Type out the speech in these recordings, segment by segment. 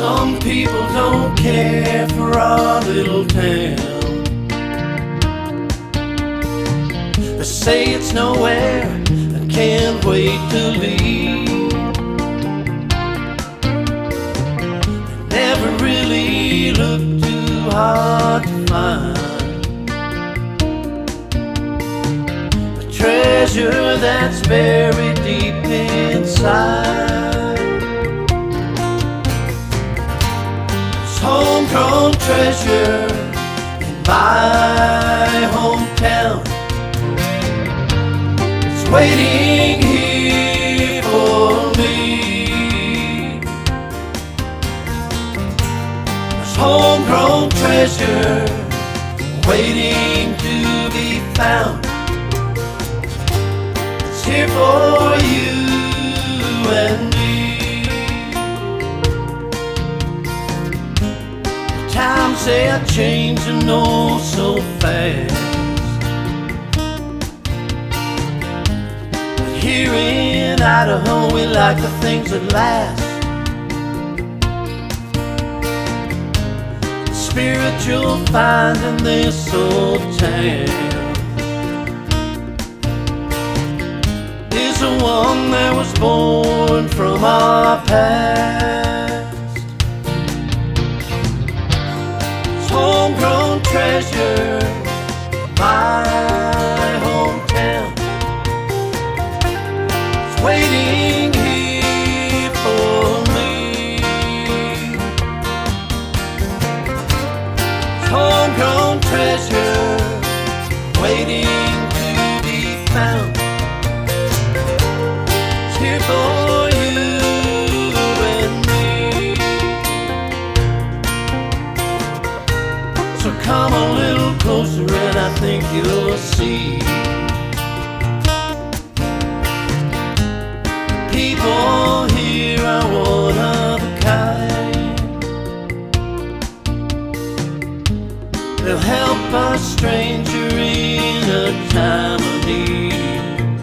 Some people don't care for our little town. They say it's nowhere and can't wait to leave. They never really look too hard to find a treasure that's buried deep inside. Homegrown treasure in my hometown. It's waiting here for me. There's homegrown treasure waiting to be found. It's here for you and me. Times they are changing oh so fast, but here in Idaho we like the things that last. The spirit you'll find in this old town is the one that was born from our past. Homegrown treasure, my hometown. It's waiting here for me. It's homegrown treasure waiting to be found. It's here for you and me. So come a little closer and I think you'll see. People here are one of a kind. They'll help a stranger in a time of need.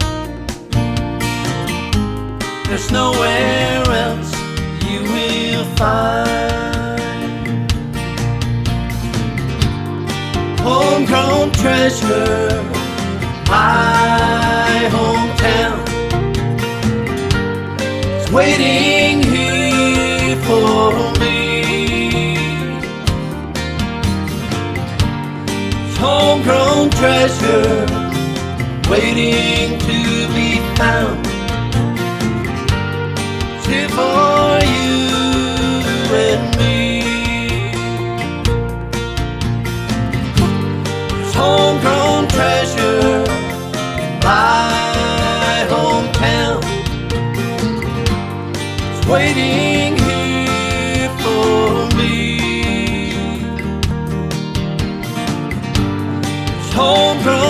There's nowhere else you will find homegrown treasure, my hometown. It's waiting here for me. It's homegrown treasure waiting to be found. It's here for you and me. Homegrown treasure in my hometown. It's waiting here for me. It's homegrown